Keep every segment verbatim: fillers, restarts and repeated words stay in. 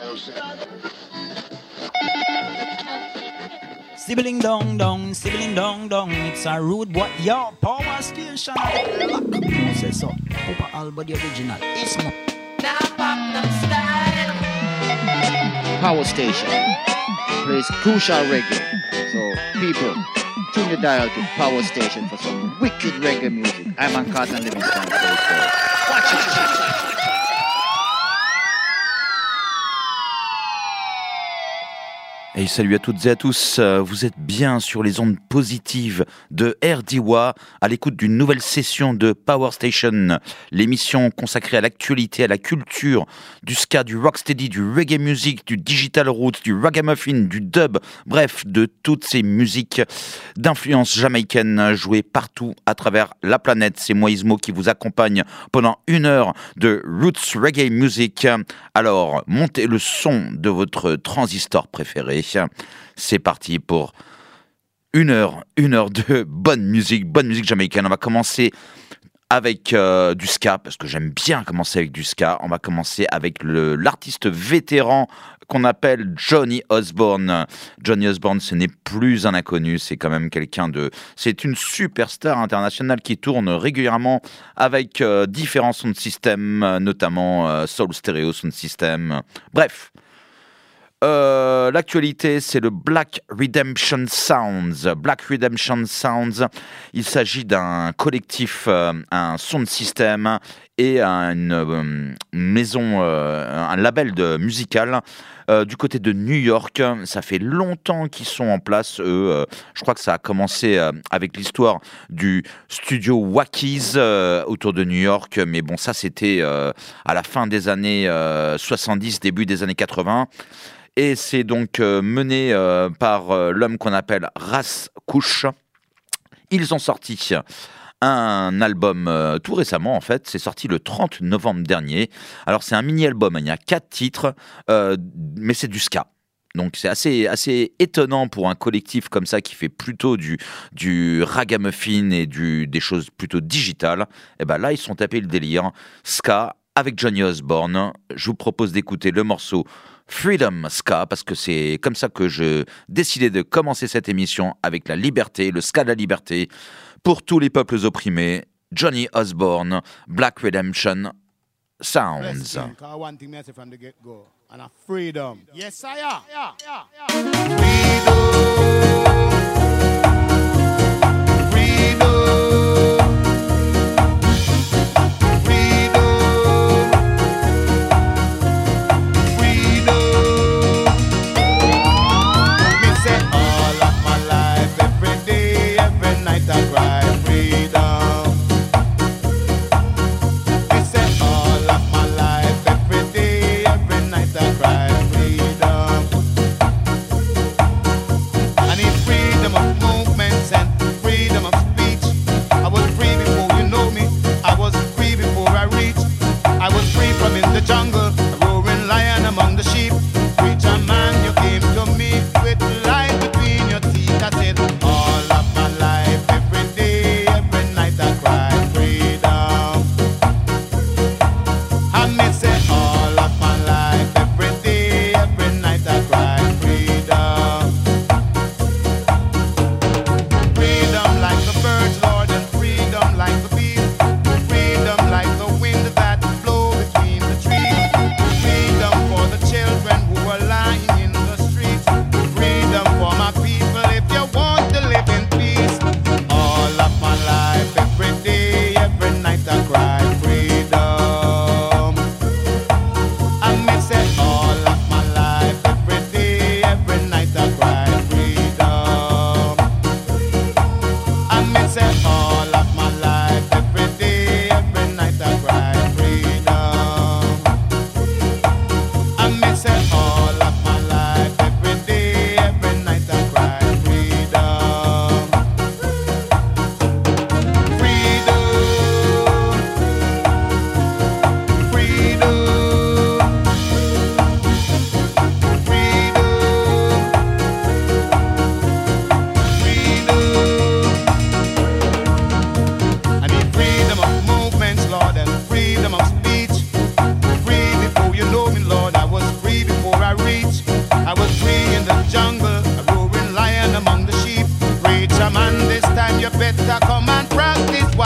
Sibling dong dong, sibling dong dong, it's a rude boy, yo, power station. C'est ça, Papa Alba the original, Ismo. Now pop them style. Power station plays crucial reggae. So people, tune the dial to Power Station for some wicked reggae music. I'm on Carlton Livingston. Watch it. Et salut à toutes et à tous, vous êtes bien sur les ondes positives de R D W A, à l'écoute d'une nouvelle session de Power Station, l'émission consacrée à l'actualité, à la culture, du ska, du rocksteady, du reggae music, du digital roots, du ragamuffin, du dub, bref, de toutes ces musiques d'influence jamaïcaine jouées partout à travers la planète. C'est moi Ismo qui vous accompagne pendant une heure de roots reggae music. Alors, montez le son de votre transistor préféré. C'est parti pour une heure, une heure de bonne musique, bonne musique jamaïcaine. On va commencer avec euh, du ska, parce que j'aime bien commencer avec du ska. On va commencer avec le, l'artiste vétéran qu'on appelle Johnny Osborne. Johnny Osborne, ce n'est plus un inconnu, c'est quand même quelqu'un de... C'est une superstar internationale qui tourne régulièrement avec euh, différents sound systems, notamment euh, Soul Stereo Sound System. Bref. Euh, l'actualité, c'est le Black Redemption Sounds. Black Redemption Sounds, il s'agit d'un collectif, euh, un sound system et une euh, maison, euh, un label de musical euh, du côté de New York. Ça fait longtemps qu'ils sont en place, eux. Euh, je crois que ça a commencé euh, avec l'histoire du studio Wackies euh, autour de New York. Mais bon, ça, c'était euh, à la fin des années euh, soixante-dix, début des années quatre-vingts. Et c'est donc euh, mené euh, par euh, l'homme qu'on appelle Ras Kush. Ils ont sorti un album euh, tout récemment, en fait. C'est sorti le trente novembre dernier. Alors, c'est un mini-album, hein. Il y a quatre titres, euh, mais c'est du ska. Donc, c'est assez, assez étonnant pour un collectif comme ça qui fait plutôt du, du ragamuffin et du, des choses plutôt digitales. Et ben là, ils sont tapés le délire. Ska avec Johnny Osborne. Je vous propose d'écouter le morceau Freedom Ska, parce que c'est comme ça que je décidais de commencer cette émission, avec la liberté, le ska de la liberté, pour tous les peuples opprimés. Johnny Osborne, Black Redemption Sounds. Freedom. Yes, I am. Freedom of movements and freedom of speech.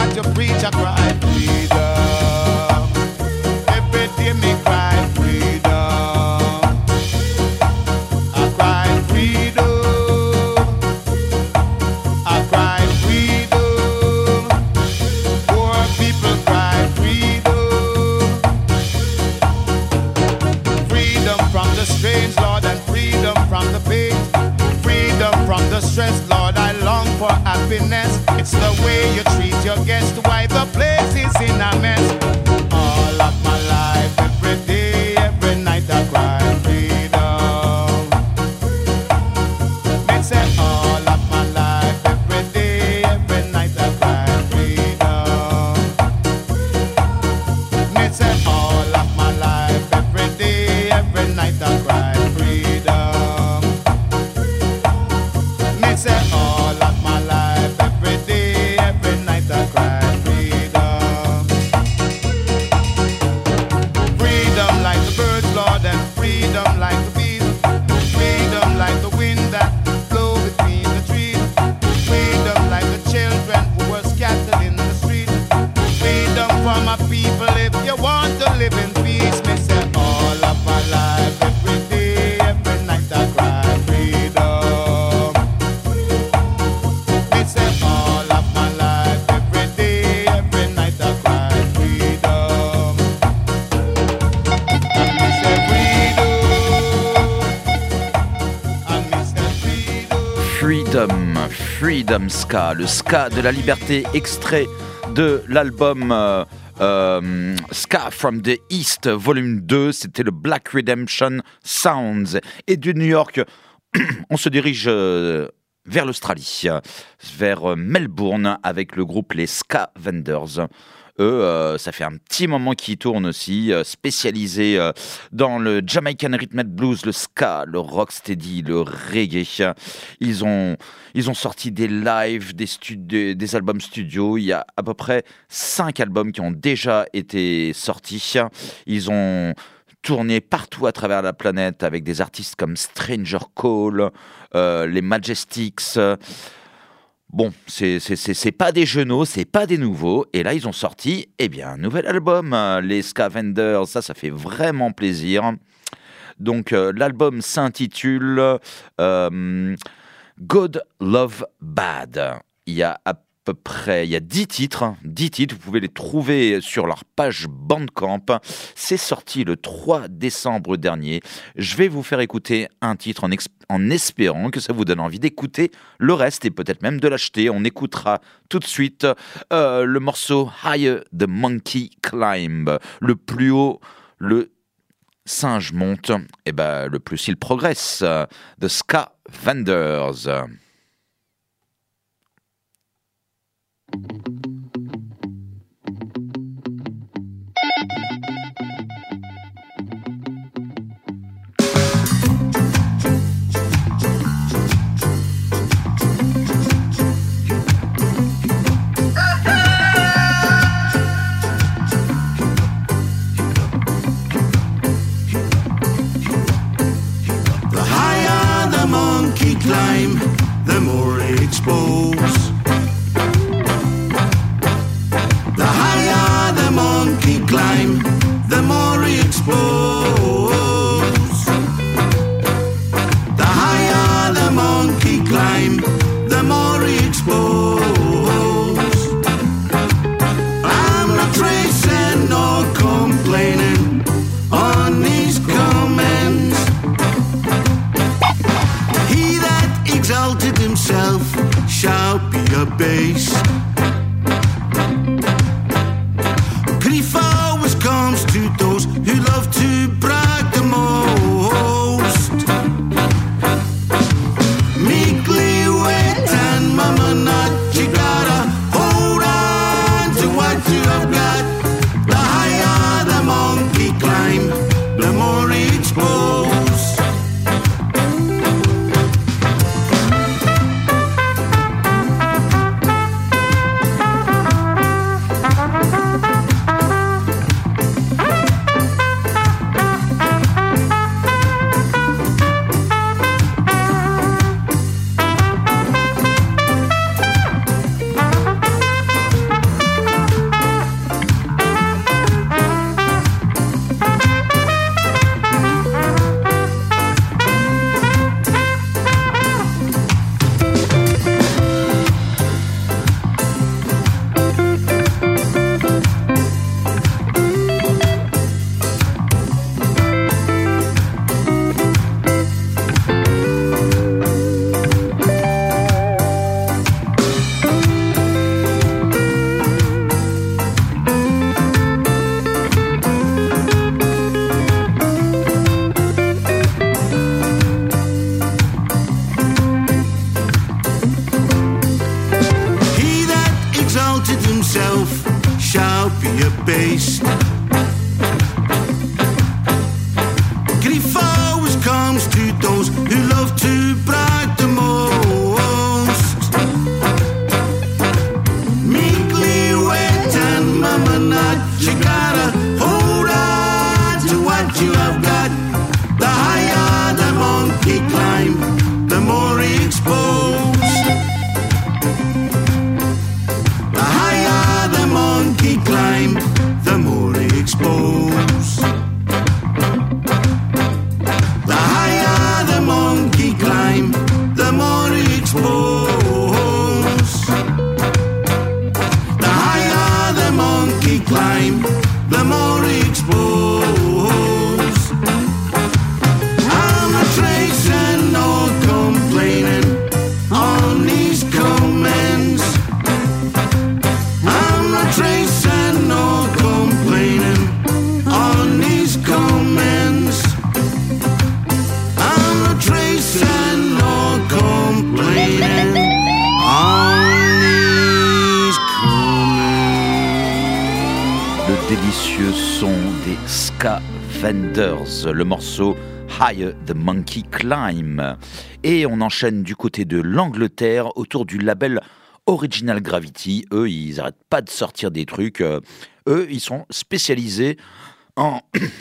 start to preach, I cry freedom. Every day me cry freedom. I cry freedom. I cry freedom. Poor people cry freedom. Freedom from the strange, Lord, and freedom from the pain. Freedom from the stress, Lord, I long for happiness. It's the way you treat your guests, why the place is in a mess. All of my life, every day, every night I cry freedom. Me say all of my life, every day, every night I cry freedom. Me say all of my life, every day, every night I cry freedom. Me say all of my life, every day, every night I cry freedom. Freedom like the birds, Lord, and freedom like the bees. Freedom like the wind that blow between the trees. Freedom like the children who were scattered in the street. Freedom for my people if you want to live in peace. Me say all of my life, every day, every night I cry freedom. Me say all of my life, every day, every night I cry freedom. And me say freedom. And me say freedom. Freedom, Freedom Ska, le ska de la liberté, extrait de l'album euh, euh, Ska from the East, volume deux, c'était le Black Redemption Sounds. Et du New York, on se dirige euh, vers l'Australie, vers euh, Melbourne, avec le groupe les Ska Vendors. Eux, euh, ça fait un petit moment qu'ils tournent aussi, euh, spécialisés euh, dans le Jamaican Rhythm and Blues, le ska, le rocksteady, le reggae. Ils ont, ils ont sorti des lives, des, studi- des albums studio. Il y a à peu près cinq albums qui ont déjà été sortis. Ils ont tourné partout à travers la planète avec des artistes comme Stranger Call, euh, les Majestics. Bon, c'est, c'est, c'est, c'est pas des genoux, c'est pas des nouveaux. Et là, ils ont sorti, eh bien, un nouvel album, euh, les Ska Vendors. Ça, ça fait vraiment plaisir. Donc, euh, l'album s'intitule euh, God Love Bad. Il y a à peu près, il y a dix titres, dix titres, vous pouvez les trouver sur leur page Bandcamp. C'est sorti le trois décembre dernier. Je vais vous faire écouter un titre en, exp- en espérant que ça vous donne envie d'écouter le reste et peut-être même de l'acheter. On écoutera tout de suite euh, le morceau Higher the Monkey Climb. Le plus haut, le singe monte, et ben le plus il progresse. The Ska Vendors. The higher the monkey climb, yourself shall be abased. Grief always comes to those who love to brag the most. Meekly wait and mama not, you gotta hold on to what you have got. The higher the monkey climb, the more he exposed. The higher the monkey climb, the more he exposed. The higher the monkey climb, the more he exposed. The higher the monkey climb, the more he exposed. I'm not tracing nor complaining on these comments. I'm not tracing nor complaining on these comments. I'm not tracing nor complaining on these comments. Le délicieux son des Scavengers, le morceau Higher the Monkey Climb. Et on enchaîne du côté de l'Angleterre autour du label Original Gravity. Eux, ils n'arrêtent pas de sortir des trucs. Euh, eux, ils sont spécialisés en,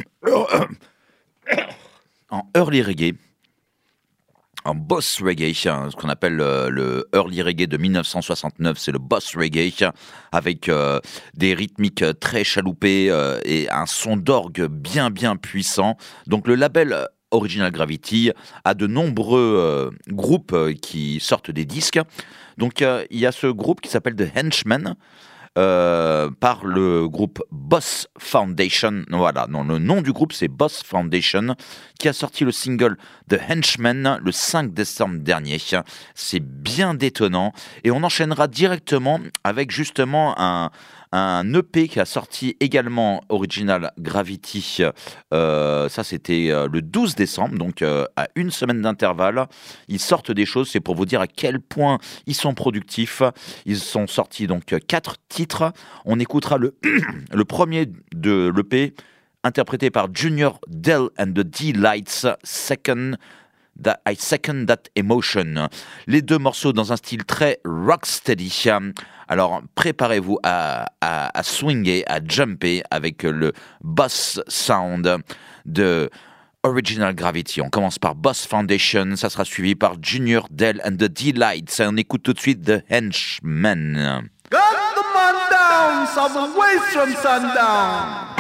en early reggae, en boss reggae, hein, ce qu'on appelle euh, le early reggae de dix-neuf cent soixante-neuf, c'est le boss reggae, avec euh, des rythmiques très chaloupées euh, et un son d'orgue bien bien puissant. Donc le label Original Gravity a de nombreux euh, groupes euh, qui sortent des disques. Donc euh, il y a ce groupe qui s'appelle The Henchmen, euh, par le groupe Boss Foundation. Voilà, non, le nom du groupe c'est Boss Foundation, qui a sorti le single The Henchmen le cinq décembre dernier. C'est bien détonnant et on enchaînera directement avec justement un un E P qui a sorti également Original Gravity. Euh, ça, c'était euh, le douze décembre, donc euh, à une semaine d'intervalle. Ils sortent des choses, c'est pour vous dire à quel point ils sont productifs. Ils sont sortis donc quatre titres. On écoutera le, le premier de l'E P, interprété par Junior Dell and the D-Lights, Second... That I Second That Emotion. Les deux morceaux dans un style très rocksteady. Alors préparez-vous à, à, à swinger, à jumper avec le boss sound de Original Gravity. On commence par Boss Foundation, ça sera suivi par Junior Dell and the D-Lights. On écoute tout de suite The Henchmen. Gun the man down, some waste from sundown.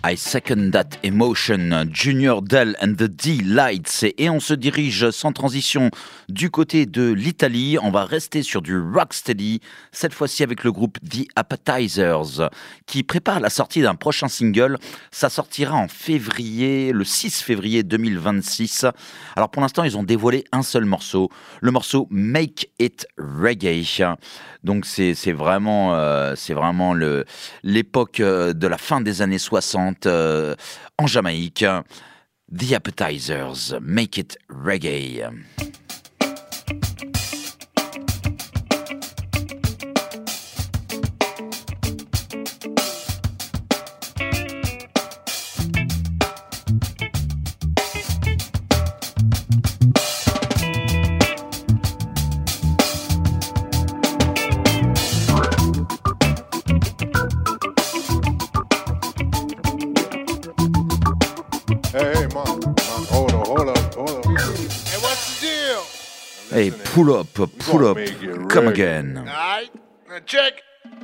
I Second That Emotion, Junior Dell and the D-Lights. Et on se dirige sans transition du côté de l'Italie. On va rester sur du rocksteady, cette fois-ci avec le groupe The Appetizers, qui prépare la sortie d'un prochain single. Ça sortira en février, le six février deux mille vingt-six. Alors pour l'instant, ils ont dévoilé un seul morceau, le morceau Make It Reggae. Donc c'est, c'est vraiment, euh, c'est vraiment le, l'époque euh, de la fin des années soixante euh, en Jamaïque. The Appetizers, Make It Reggae. Hey, pull up, pull up, come again. All right, now check.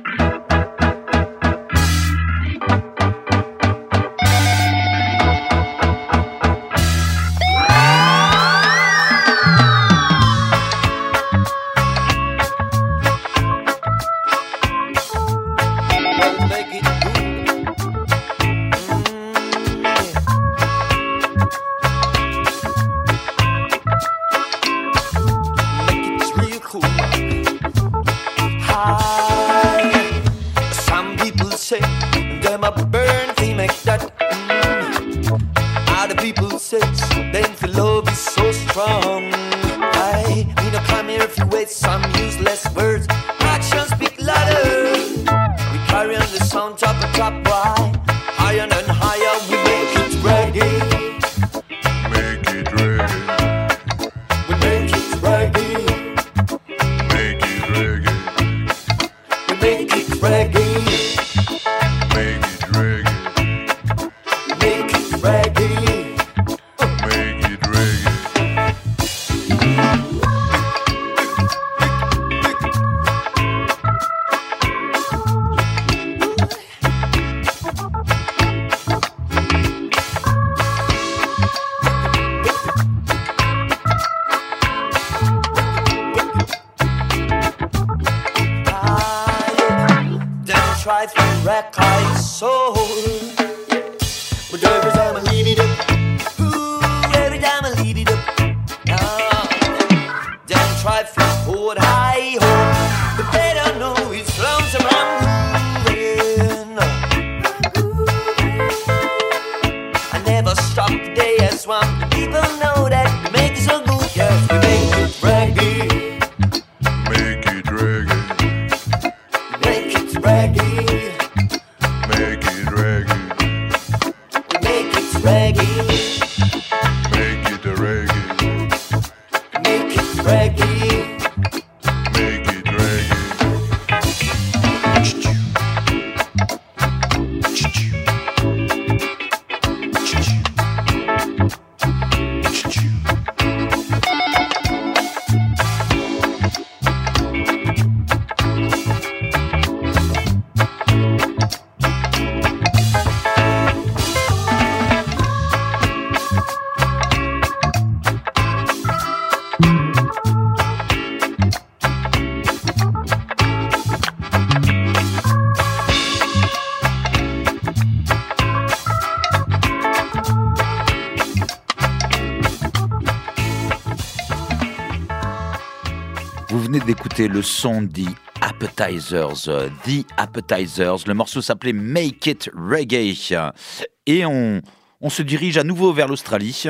D'écouter le son The Appetizers, The Appetizers. Le morceau s'appelait Make It Reggae. Et on, on se dirige à nouveau vers l'Australie.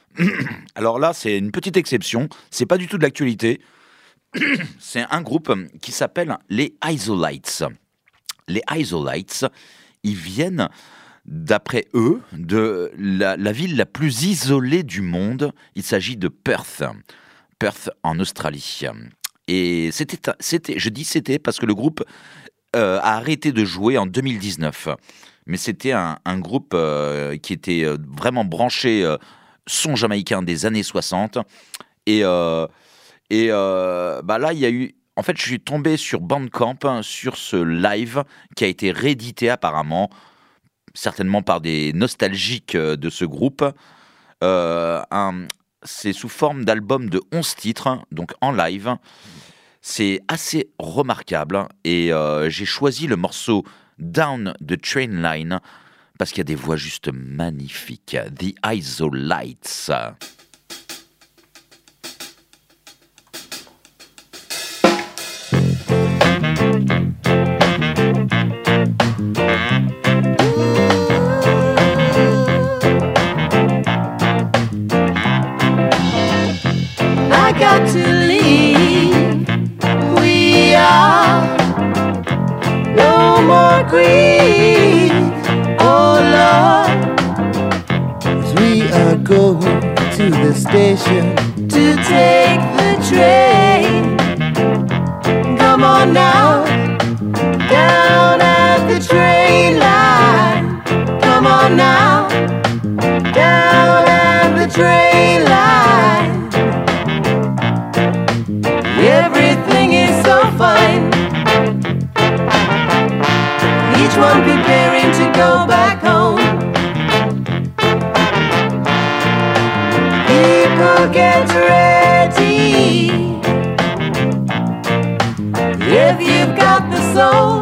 Alors là, c'est une petite exception. C'est pas du tout de l'actualité. C'est un groupe qui s'appelle les Isolites. Les Isolites, ils viennent, d'après eux, de la, la ville la plus isolée du monde. Il s'agit de Perth. Perth en Australie. Et c'était, c'était, je dis c'était parce que le groupe euh, a arrêté de jouer en deux mille dix-neuf. Mais c'était un, un groupe euh, qui était vraiment branché euh, son jamaïcain des années soixante. Et, euh, et euh, bah là, il y a eu... En fait, je suis tombé sur Bandcamp, hein, sur ce live qui a été réédité apparemment. certainement par des nostalgiques de ce groupe. Euh, un, c'est sous forme d'album de onze titres, donc en live. C'est assez remarquable et euh, j'ai choisi le morceau Down the Train Line parce qu'il y a des voix juste magnifiques. The Isolites. I got to leave. We are no more grief. Oh Lord, as we are going to the station to take the train. Come on now, down at the train line. Come on now, down at the train line. Everything is so fine. Each one preparing to go back home. People get ready. If you've got the soul,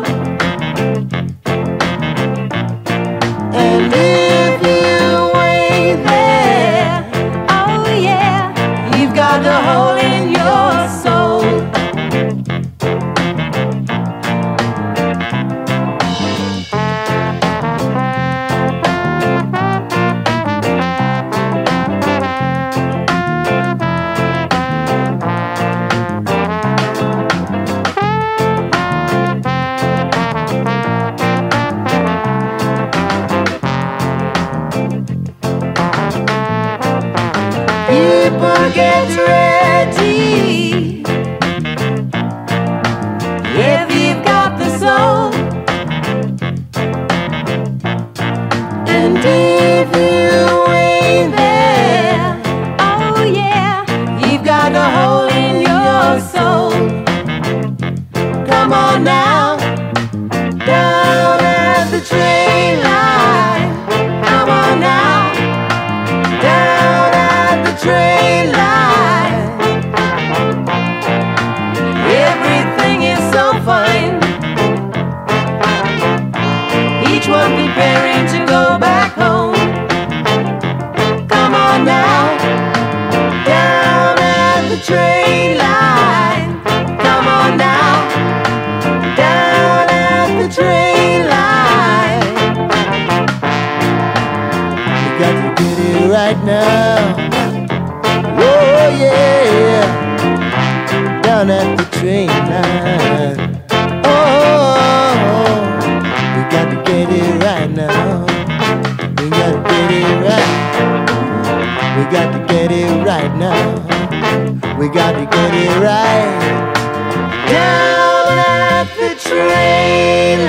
and if you ain't there, oh yeah, you've got the hole in your soul. People get ready. If you've got the soul, and if you ain't there, oh yeah, you've got a hole in your soul. Come on now, down at the train line. Come on now, down at the train line. Everything is so fine. Each one preparing to go back home. Come on now, down at the train line. Come on now, down at the train line. we got to get it right now. Oh yeah, down at the train line. Oh, we got to get it right now. We got to get it right. We got to get it right now. We got to get it right. Down at the train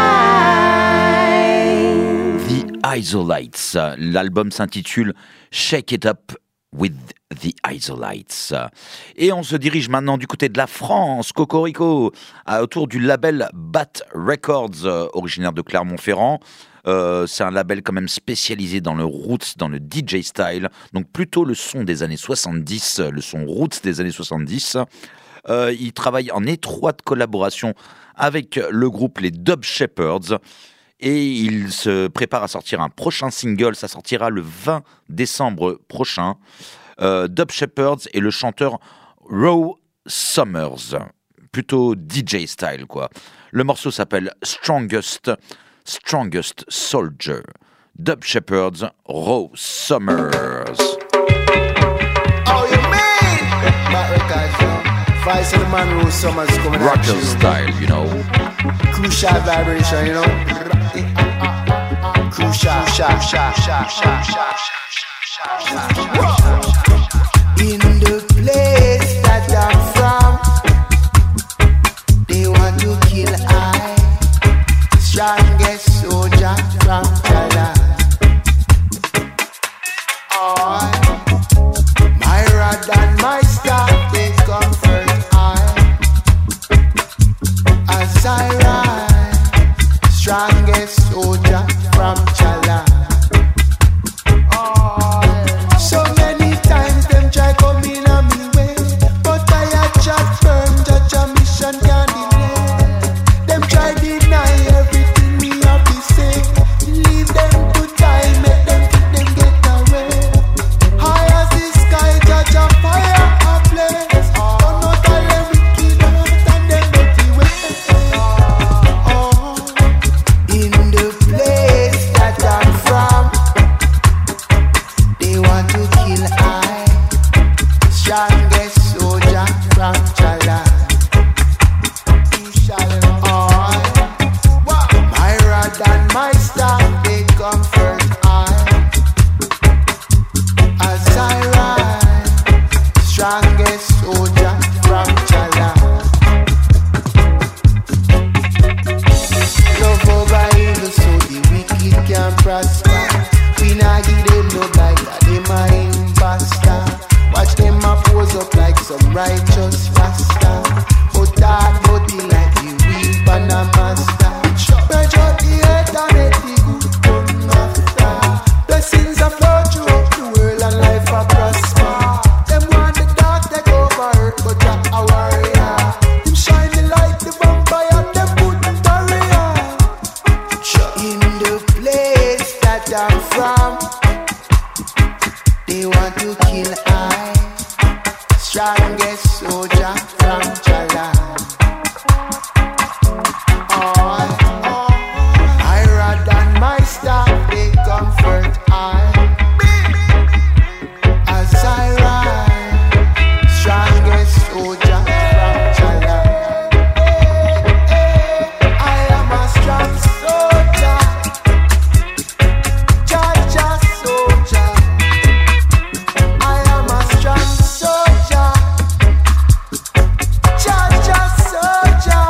line. The Isolites. L'album s'intitule Shake It Up with the Isolites. Et on se dirige maintenant du côté de la France, Cocorico, autour du label Bat Records, euh, originaire de Clermont-Ferrand. Euh, c'est un label quand même spécialisé dans le roots, dans le D J style, donc plutôt le son des années soixante-dix, le son roots des années soixante-dix. Euh, il travaille en étroite collaboration avec le groupe les Dub Shepherds. Et il se prépare à sortir un prochain single, ça sortira le vingt décembre prochain. Euh, Dub Shepherds et le chanteur Raw Summers, plutôt D J style quoi. Le morceau s'appelle Strongest, Strongest Soldier. Dub Shepherds, Raw Summers. Oh, you mean? Bat Records, you know. Vice of the man Raw Summers coming out. Rocker style, you know. Crucial vibration, you know. Crucial, sharp, sharp, sharp, sharp, sharp, sharp, sharp. In the place that I'm from, they want to kill I, strongest soldier from China. Oh, my rod and my staff, they come first I, as I ride, strongest soldier from China. nah give them no bite, them a imposter. Watch them a pose up like some righteous rasta. But that body like the weak and a master. Bridge out the hate and make the good come after. Blessings are flow throughout the world and life a prosper. Them want the dark take over earth, but Jah a warrior. Him shine the light, the vampire, them put the barrier. In the place that I'm from, they want to kill I, strongest soldier from Jalan. Oh, oh, I rather than my staff, they comfort I. As I ride, strongest soldier from Jalan. I am a strong soldier, Jaja soldier. I am a strong soldier, Jaja soldier.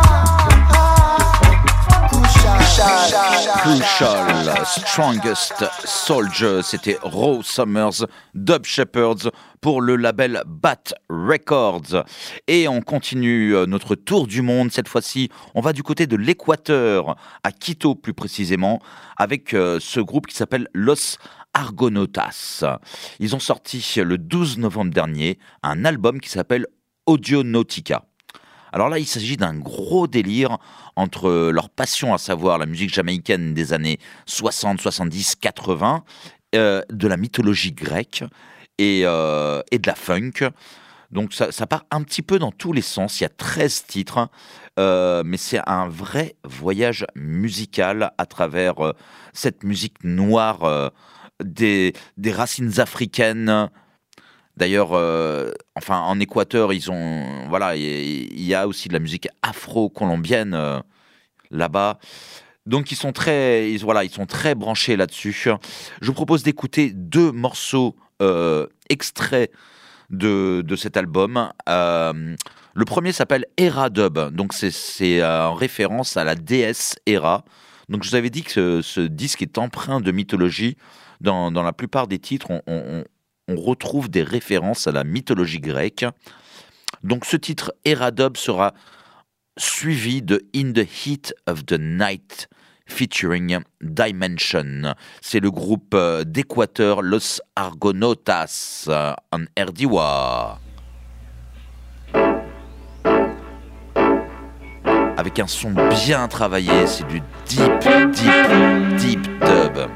Crucial, Strongest Soldier, c'était Raw Summers, Dub Shepherds pour le label Bat Records. Et on continue notre tour du monde. Cette fois-ci, on va du côté de l'Équateur, à Quito plus précisément, avec ce groupe qui s'appelle Los Argonautas. Ils ont sorti le douze novembre dernier un album qui s'appelle Audionautica. Alors là, il s'agit d'un gros délire entre leur passion, à savoir la musique jamaïcaine des années soixante, soixante-dix, quatre-vingts, euh, de la mythologie grecque et, euh, et de la funk. Donc ça, ça part un petit peu dans tous les sens. Il y a treize titres, euh, mais c'est un vrai voyage musical à travers euh, cette musique noire euh, des, des racines africaines. D'ailleurs, euh, enfin, en Équateur, ils ont, voilà, il y a aussi de la musique afro-colombienne euh, là-bas. Donc, ils sont très, ils, voilà, ils sont très branchés là-dessus. Je vous propose d'écouter deux morceaux euh, extraits de, de cet album. Euh, le premier s'appelle Hera Dub. Donc, c'est, c'est euh, en référence à la déesse Hera. Donc, je vous avais dit que ce, ce disque est empreint de mythologie. Dans, dans la plupart des titres, on, on, on retrouve des références à la mythologie grecque. Donc ce titre Hera Dub sera suivi de In the Heat of the Night featuring Dimension. C'est le groupe d'Équateur Los Argonautas en Erdiwa. Avec un son bien travaillé, c'est du deep, deep, deep dub.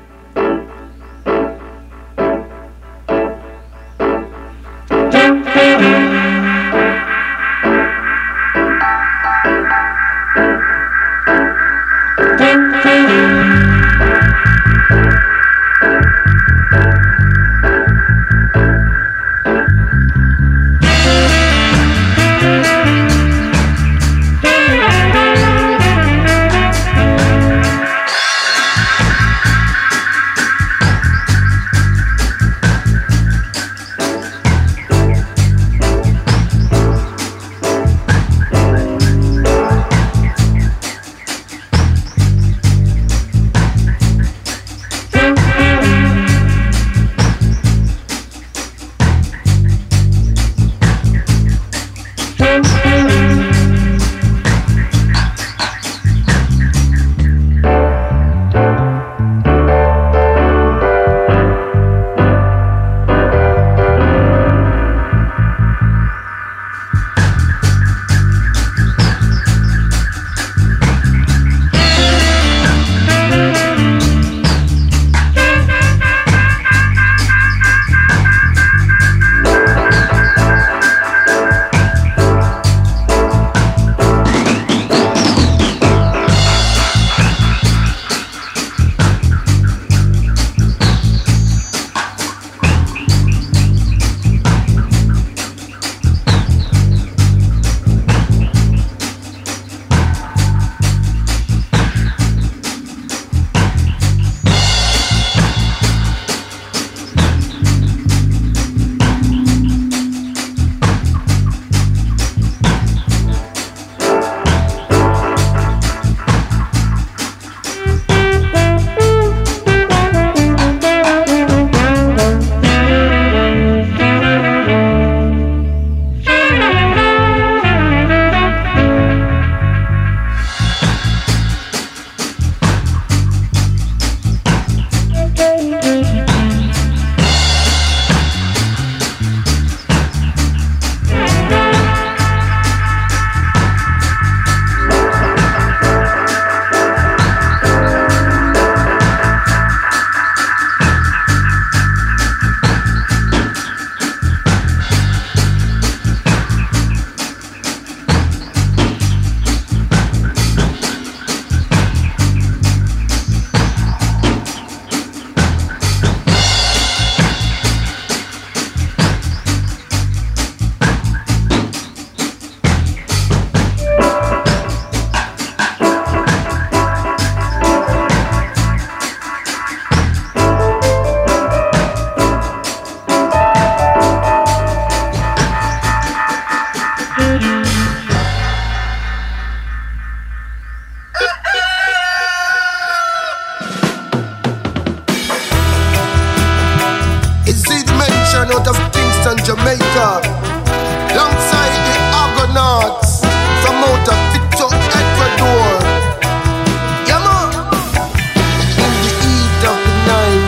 Cameron out of Kingston, Jamaica. Alongside the Argonauts from out of Quito, Ecuador. Yeah, man. In the heat of the night,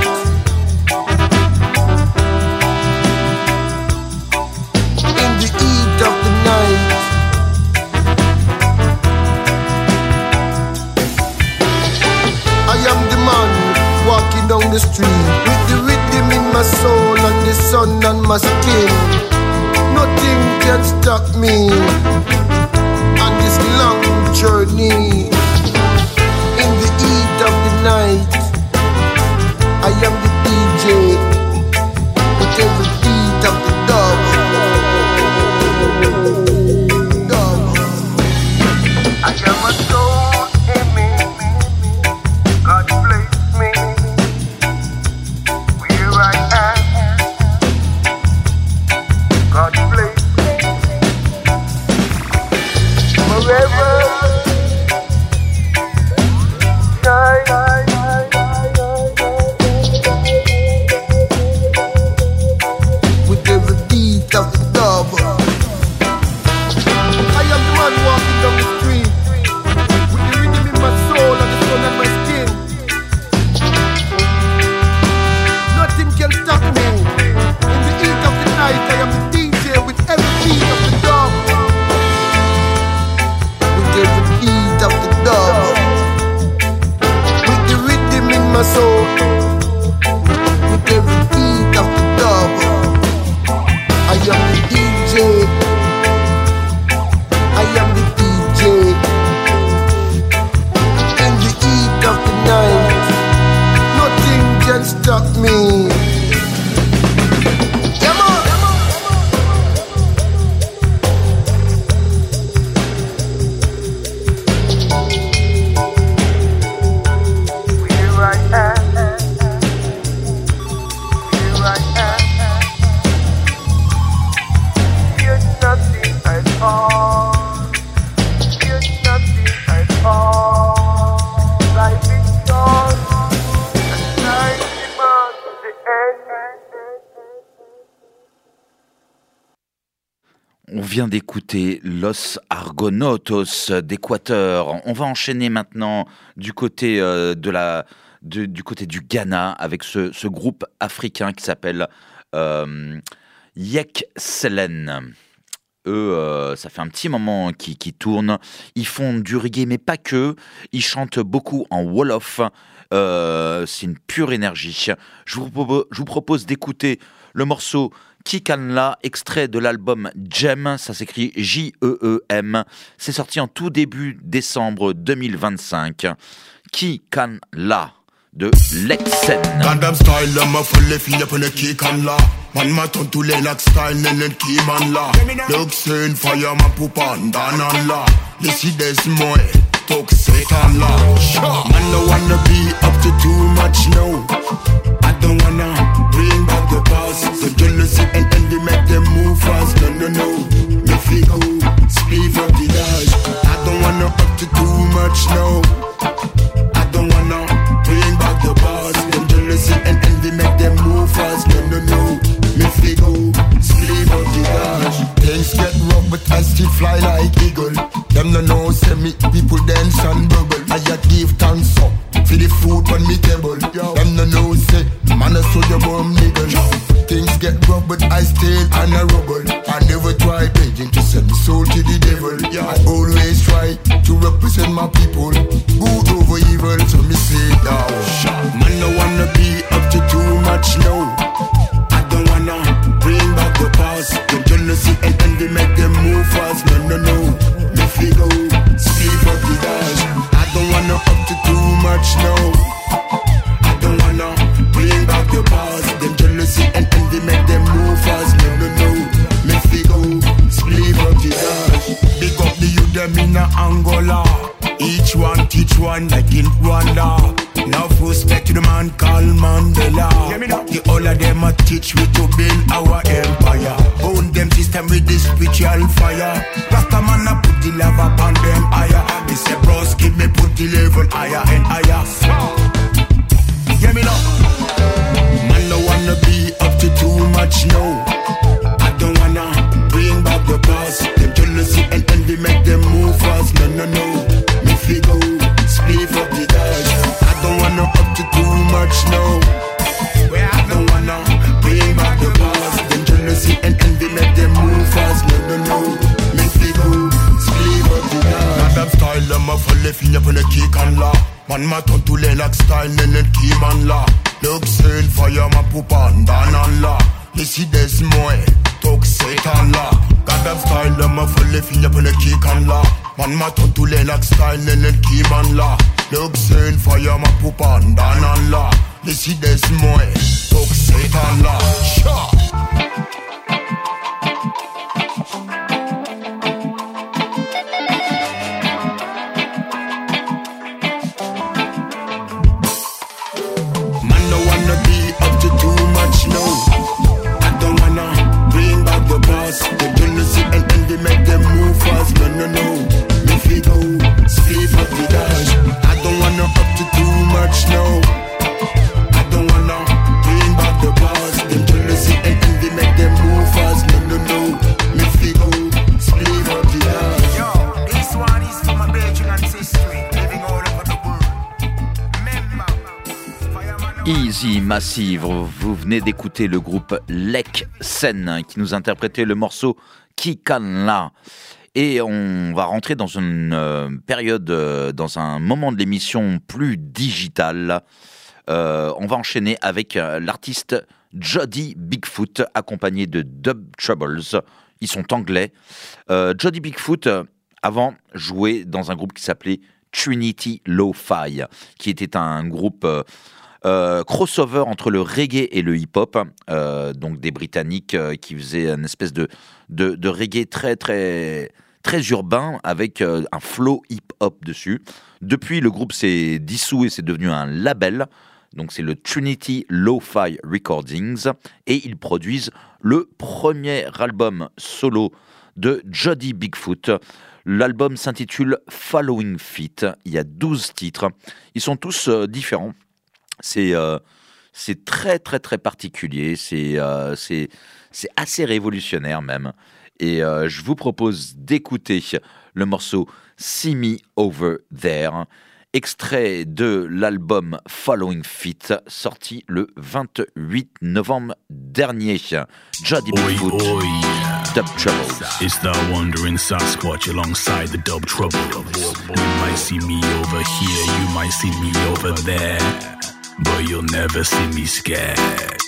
in the heat of the night, I am the man walking down the street with the rhythm in my soul and the sun on my skin. Nothing can stop me on this long journey. In the heat of the night, I am the D J with every beat of the dub. Dub. I am a soul in me. God bless me where I am. God bless me forever. With every beat of the dub, I am the man walking down the street with the rhythm in my soul and the sun on my skin. Nothing can stop me. In the heat of the night, I am the D J with every beat of the dub. With every beat of the dub. With the rhythm in my soul. With every beat of the dub. I am the D J. I am the D J. In the heat of the night, nothing can stop me. Yeah, man. Where I am, where I am, fear nothing at all, fear nothing at all. Life is short, and time demands the end. On vient d'écouter Los Argonautos d'Équateur. On va enchaîner maintenant du côté euh, de la, de- du côté du Ghana avec ce, ce groupe africain qui s'appelle euh, Yek Selen. Eux, euh, ça fait un petit moment qu'ils qu'ils tournent. Ils font du reggae, mais pas que. Ils chantent beaucoup en Wolof. Euh, c'est une pure énergie. Je vous, propo- je vous propose d'écouter le morceau Kikanla, extrait de l'album Gem. Ça s'écrit J E E M. C'est sorti en tout début décembre deux mille vingt-cinq. Kikanla de Lexen. Gundam style, I'm a fully feel up on the kick and la. Man, my turn to lay like style, and then key man la. Look, saying fire, my poop on, down and la. This is this more, toxic and la. Man, no wanna be up to too much now. I don't wanna bring back the past. The jealousy and envy make them move fast. No, no, no. Me feel speed up the dash. I don't wanna up to too much now. I don't wanna bring back the past. Them jealousy and envy make them move fast. No, no, no. Me feel speed up the dash. Things get rough, but I still fly like eagle. Them no know, say me people dance and bubble. I ya give thanks up for the food on me table. Them no know, say man a soldier bomb nigga. Things get rough, but I stay on a rubble. I never try begging to send me soul to the devil. I always try to represent my people. Good over evil, so me say now. Man no wanna be up to too much now. I don't wanna bring back the past. The jealousy and envy make them move fast. No, no, no. Me figure sleep up the dash. I don't wanna up to too much now. I don't wanna bring back the past. Them jealousy and envy make them move fast. No, no, no. Me figure sleep up the dash. Big up the youth them in a Angola. Each one teach one like in Rwanda. Enough respect to the man called Mandela. The all of them a teach we to build our empire. Own them system with the spiritual fire. Rasta man a put the love upon them higher. Me say bros give me put the level higher and higher. Hear me now. Man no wanna be up to too much now. Man ma ton tous les lacs style nenen qui man la. Look sale fire ma pupa danan la. Ici des mois talk setan la. Goddamn style de ma folle finger pour le kick on la. Man ma ton tous les lacs style nenen qui man la. Look sale fire ma pupa danan la. Ici des mois talk setan la. Sha. The jealousy and envy make them move fast. No, no, no. Me feel go, sleep up the dash. I don't wanna up to too much, no. I don't wanna bring back the past. The jealousy and envy make them move fast. No, no, no. Me feel go, sleep up the dash. Yo, this one is for my Belgian ancestry, living all over the world. Remember, fireman. Easy Massive, vous venez d'écouter le groupe Lek Sen qui nous interprétait le morceau Kikanla. Et on va rentrer dans une euh, période, euh, dans un moment de l'émission plus digital. Euh, on va enchaîner avec euh, l'artiste Jody Bigfoot, accompagné de Dub Troubles. Ils sont anglais. Euh, Jody Bigfoot, euh, avant, jouait dans un groupe qui s'appelait Trinity Lo-Fi, qui était un groupe... Euh, Euh, crossover entre le reggae et le hip-hop, euh, donc des Britanniques euh, qui faisaient une espèce de, de, de reggae très, très, très urbain avec euh, un flow hip-hop dessus. Depuis, le groupe s'est dissous et c'est devenu un label, donc c'est le Trinity Lo-Fi Recordings, et ils produisent le premier album solo de Jody Bigfoot. L'album s'intitule Following Feet, il y a douze titres, ils sont tous euh, différents. C'est, euh, c'est très, très, très particulier. C'est, euh, c'est, c'est assez révolutionnaire même. Et euh, je vous propose d'écouter le morceau See Me Over There, extrait de l'album Following Feet, sorti le vingt-huit novembre dernier. Jody Bigfoot, oi, oi. Dub Troubles. It's the wandering Sasquatch alongside the Dub Troubles. You might see me over here, you might see me over there, but you'll never see me scared.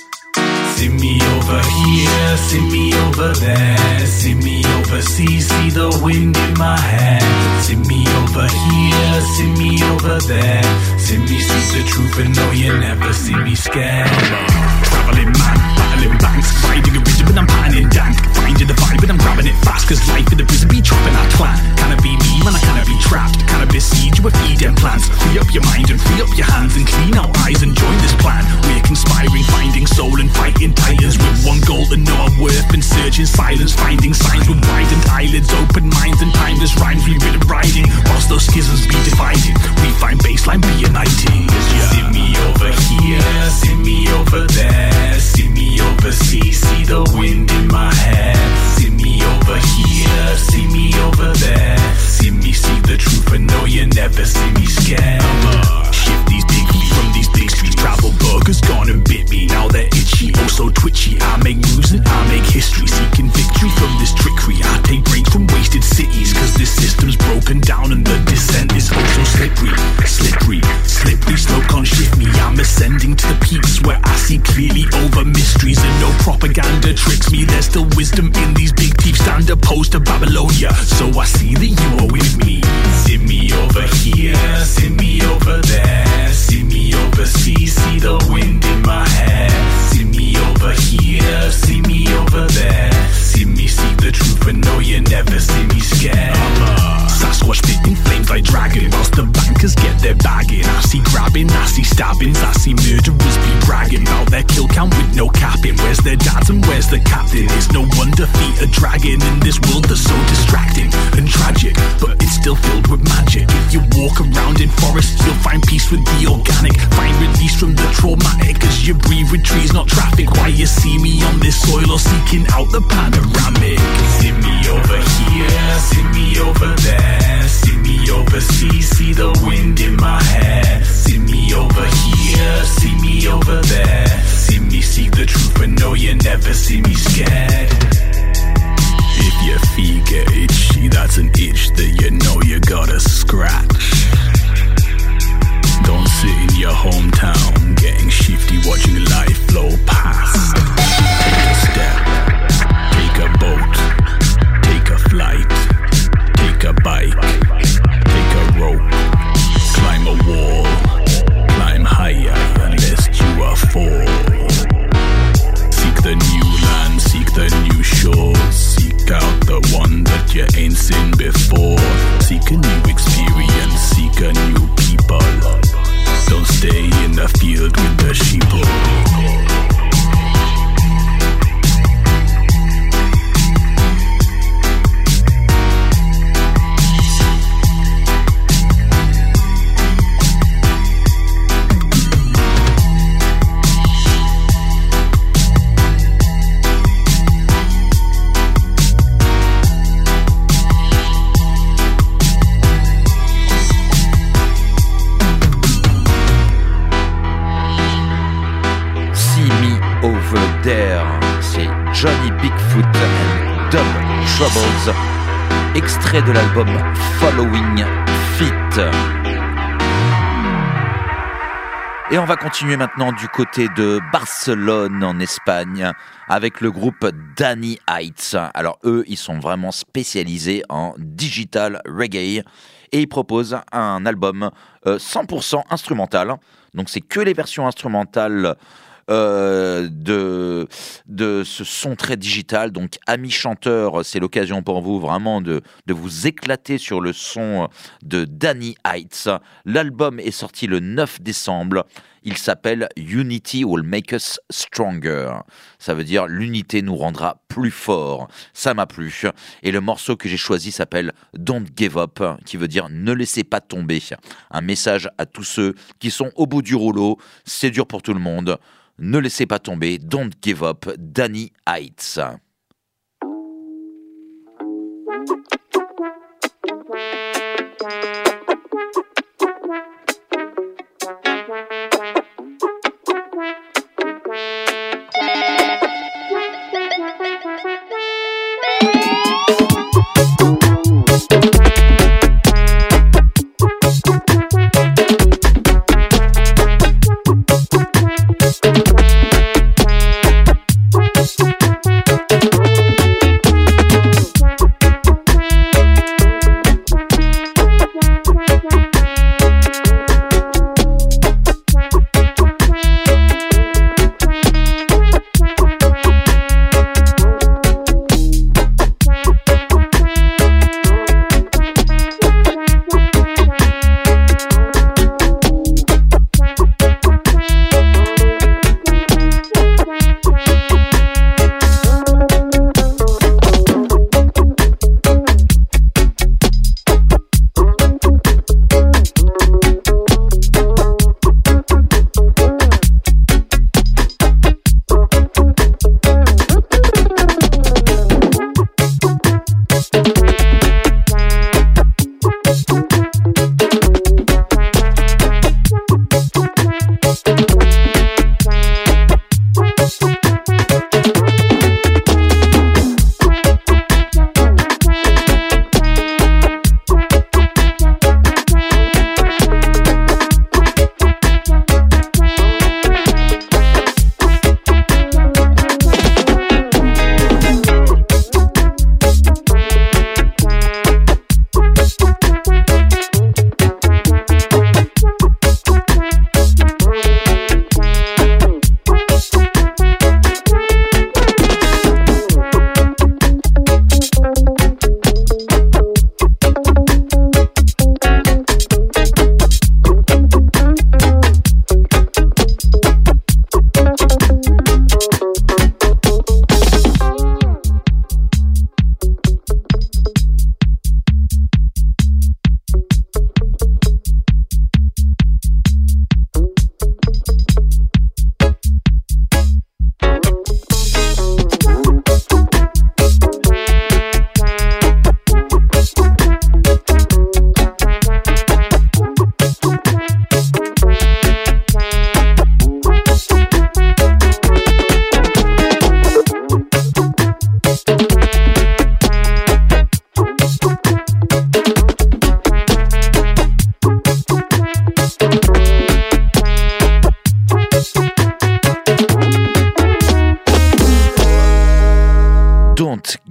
See me over here, see me over there, see me overseas, see the wind in my hair. See me over here, see me over there, see me see the truth and know you never see me scared. Traveling man, battling banks, riding a ridge but I'm panning dank. Finding the vibe and I'm grabbing it fast, cause life in the prison be trapping our clan. Can it be me, man, I cannot be trapped. Cannabis seed, you a feeding plants. Free up your mind and free up your hands and clean our eyes and join this plan. We're conspiring, finding soul and fighting titans with one goal to know our worth. Been searching silence, finding signs with widened eyelids, open minds and timeless rhymes we've been writing. Whilst those schisms be divided, we find baseline be uniting. Yeah. See me over here, see me over there, see me overseas, see the wind in my hair. See me over here, see me over there, see me see the truth and know you never see me scared. Shift these big feet from these big streets, travel burgers gone and bit me, now they're itchy, oh so twitchy. I make moves and I make history, seeking victory from this trickery. I take breaks from wasted cities, cause this system's broken down and the descent is oh so slippery. Slippery, slippery slope can't shift me. I'm ascending to the peaks where I see clearly over mysteries and no propaganda tricks me. There's still wisdom in these big teeth, stand opposed to Babylonia, so I see that you are with me. See me over here, see me over there, see me overseas, see the wind in my hair. See me over here, see me over there, see me see the truth and know you never see me scared. Sasquatch spitting flames like dragon, whilst the bankers get their bagging. I see grabbing, I see stabbings, I see murderers be bragging about their kill count with no capping. Where's their dads and where's the captain? It's no wonder feet are dragging in this world that's so distracting and tragic, but it's still filled with magic. If you walk around in forests, you'll find peace with the organic. Find release from the traumatic, as you breathe with trees, not traffic. Why you see me on this soil or seeking out the panoramic? See me over here, see me over there, see me overseas, see the wind in my hair. See me over here, see me over there, see me see the truth and know you never see me scared. If your feet get itchy, that's an itch that you know you gotta scratch. Don't sit in your hometown, getting shifty, watching life flow past. Take a step, take a boat, take a flight, take a bike, take a rope, climb a wall, climb higher, lest you are fall. Seek the new land, seek the new shores, seek out the one that you ain't seen before. Seek a new experience, seek a new people. Don't stay in the field with the sheeple. C'est Johnny Bigfoot and Dub Troubles, extrait de l'album Following Fit. Et on va continuer maintenant du côté de Barcelone en Espagne avec le groupe Danny Heights. Alors eux, ils sont vraiment spécialisés en digital reggae et ils proposent un album euh, cent pour cent instrumental. Donc c'est que les versions instrumentales Euh, de, de ce son très digital. Donc amis chanteurs, c'est l'occasion pour vous vraiment de, de vous éclater sur le son de Danny Heights. L'album est sorti le neuf décembre. Il s'appelle Unity Will Make Us Stronger. Ça veut dire l'unité nous rendra plus forts. Ça m'a plu. Et le morceau que j'ai choisi s'appelle Don't Give Up, qui veut dire ne laissez pas tomber. Un message à tous ceux qui sont au bout du rouleau. C'est dur pour tout le monde. Ne laissez pas tomber, Don't Give Up, Danny Heights. Thank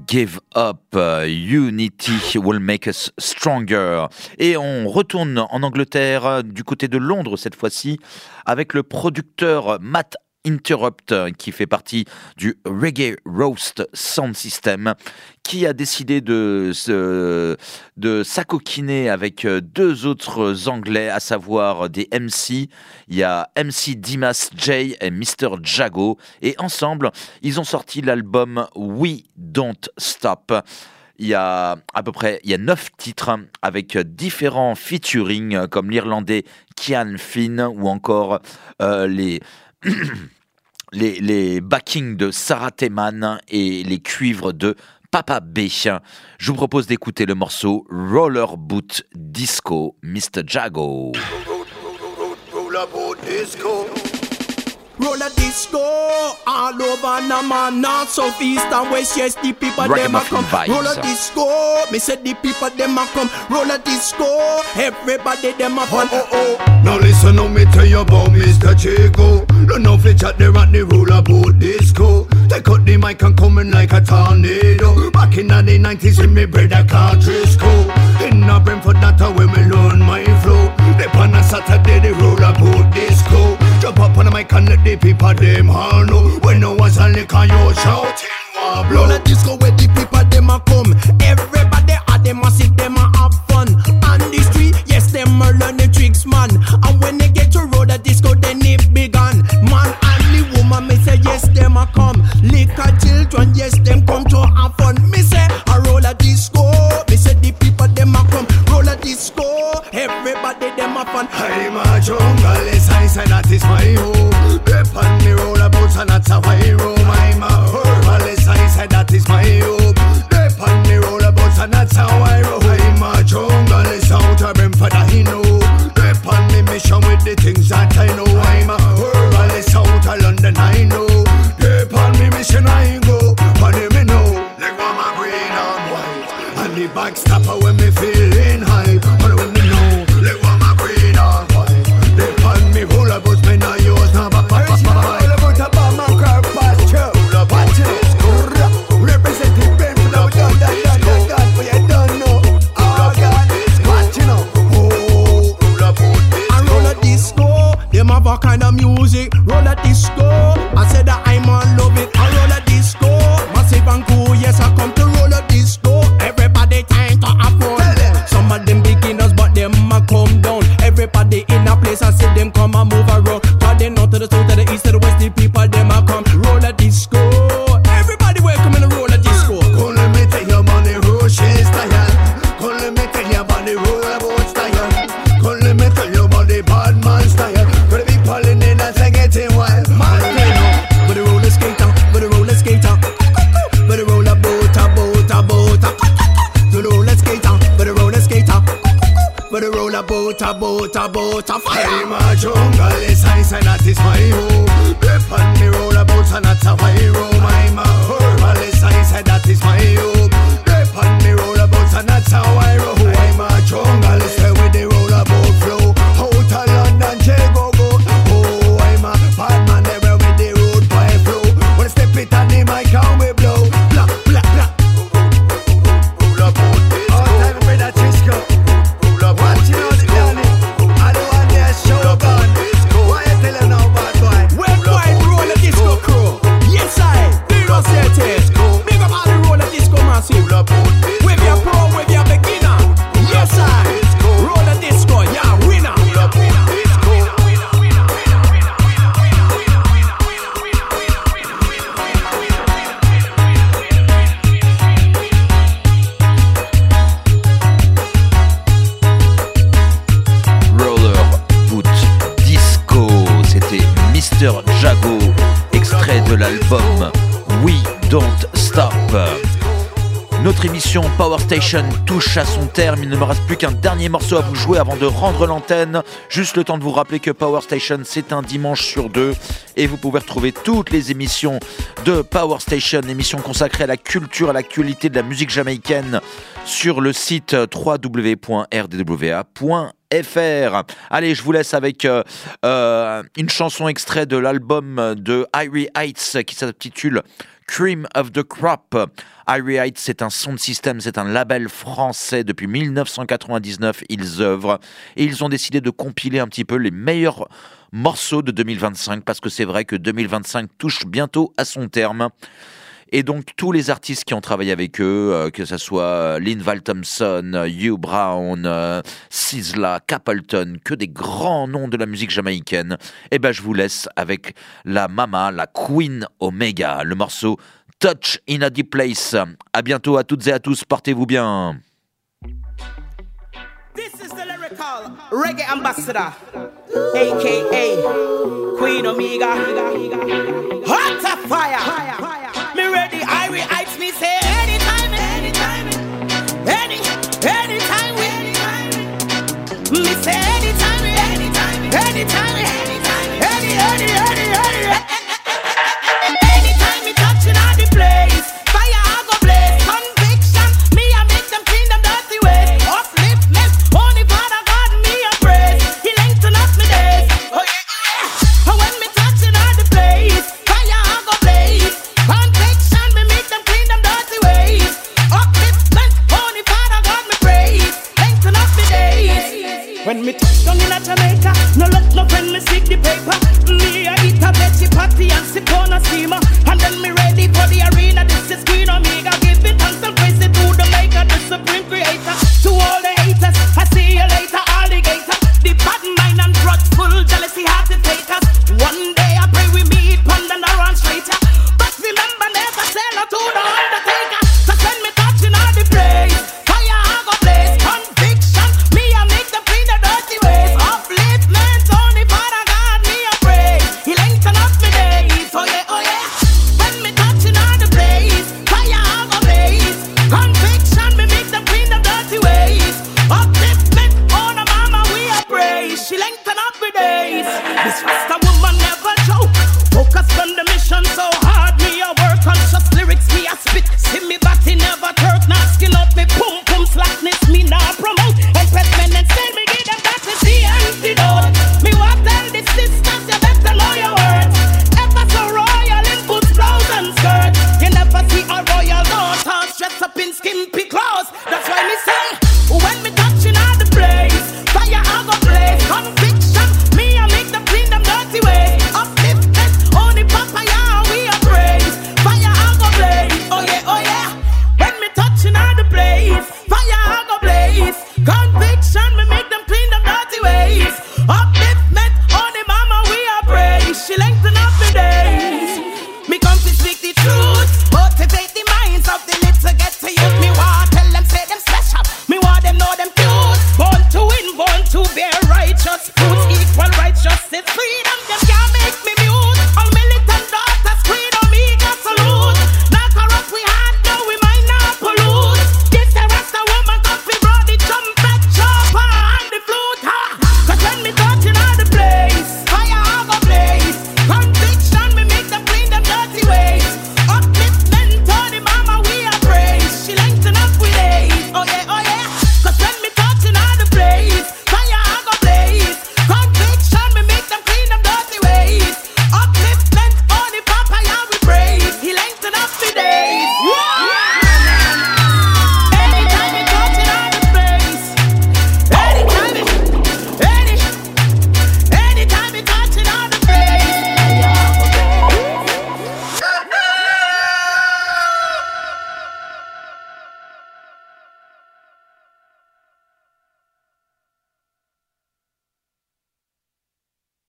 give up. Unity will make us stronger. Et on retourne en Angleterre, du côté de Londres cette fois-ci, avec le producteur Matt Interrupt, qui fait partie du Reggae Roast Sound System, qui a décidé de, se, de s'acoquiner avec deux autres Anglais, à savoir des M C. Il y a M C Dimas J et mister Jago. Et ensemble, ils ont sorti l'album We Don't Stop. Il y a à peu près il y a neuf titres avec différents featuring, comme l'Irlandais Cian Finn ou encore euh, les... Les, les backings de Sarah Teman et les cuivres de Papa B. Je vous propose d'écouter le morceau Roller Boot Disco, mister Jago. Roller boot disco. Roller disco all over Naman, north, south, east and west. Yes, the people them a come. Roller disco, me said the people them a come. Roller disco, everybody them a fun. Oh, oh, oh. Now listen, now me tell you about mister Jago. Don't know if they chat there at the roller boot disco. They cut the mic and coming like a tornado. Back in the nineties, when me brother called Trisco. In a Brentford, that's where me learn my flow. They on a Saturday, the roller boot disco. Jump up on the mic and let the people them all know. When no one's a lick on you shouting, war blow. Roller disco where the people them a come. Everybody a them a sit them a have fun. On the street, yes them a learn the tricks man. And when they get to roller disco, then it begun. Man and the woman, me say yes them a come. Liquor children, yes them come to have fun. Me say a roller disco. Me say the people them a come. Roller disco, everybody them a fun. I'm a jungle, it's ice and that is my home. Dip on me roller boats and that's how I roam. I'm a herbalist, I said that is my home. Dip on me roller boats and that's how I roam. I'm a jungle, it's out of Brentford, I know. Dip on me mission with the things that I know. I'm a herbalist out of London, I know. Dip on me mission, I go. Honey, me know. Like one my green and white. And the backstopper when me feeling high. Honey, when me know. Like one my green and white. Dip on me roller boats, me not yours, now but but but but. Roller boat a bomb and car pasture. Watch it. Representing Brentford, now done, done, done, done, done. But you don't know. Oh God, watch you know. Oh, roller boat disco. And roller disco, them have a kind of music. Roller disco, I said that I'm on love it. And roller disco, massive and cool. Yes, I come to roller disco. Everybody time to have fun. Some of them beginners, but them a come down. Everybody in a place, I see them come and move around. Cause they north to the south, to the east, to the west, the people them a come. Roller disco, everybody welcome in the roller disco. Come let me tell you about the Roche style. Come let me tell you about the roller boat style. Come let me tell you about the bad man style. For the people in the dance are getting wild. Man, you know. With the roller skater, with the roller skater. With the roller boat, a boat, a boat. To the roller skater, with the roller skater. With the roller boat, a boat, a boat, a fire. I'm a jungle, it's ice and that is my home. Dip on me roller boats and that's how I roam. I'm a herbalist, ice and that is my home. Dip on me roller boats and that's how I roam. I'm a jungle, it's where with the roller boat flow. Out of London, Jago go. Oh, I'm a bad man, never with the road boy flow. When I step it on the mic, how we blow. Blah, blah, blah. Roller boat disco. All time with that Trisco. Watch you know the Danny. I don't want their show gun. Why you tell them now, bad boy? Worldwide roller disco crew. Yes, I. Zero settings. Big up all the roller disco massive. Wave your pro, wave your beginner. Yes, I. Roller disco, yeah, winner. mister Jago, extrait de l'album We Don't Stop. Notre émission Power Station touche à son terme. Il ne me reste plus qu'un dernier morceau à vous jouer avant de rendre l'antenne. Juste le temps de vous rappeler que Power Station, c'est un dimanche sur deux. Et vous pouvez retrouver toutes les émissions de Power Station, émissions consacrées à la culture, à l'actualité de la musique jamaïcaine, sur le site w w w point r d w a point F R. Allez, je vous laisse avec euh, euh, une chanson extrait de l'album de Irie Heights qui s'intitule Cream of the Crop. Irie Heights, c'est un sound system, c'est un label français. Depuis dix-neuf cent quatre-vingt-dix-neuf, ils œuvrent et ils ont décidé de compiler un petit peu les meilleurs morceaux de deux mille vingt-cinq parce que c'est vrai que deux mille vingt-cinq touche bientôt à son terme. Et donc tous les artistes qui ont travaillé avec eux, euh, que ce soit Linval Thompson, Hugh Brown, euh, Sizzla, Capleton, que des grands noms de la musique jamaïcaine, eh ben je vous laisse avec la mama, la Queen Omega, le morceau Touch in a Deep Place. À bientôt à toutes et à tous, portez-vous bien. This is the lyrical reggae ambassador, aka Queen Omega, hot fire.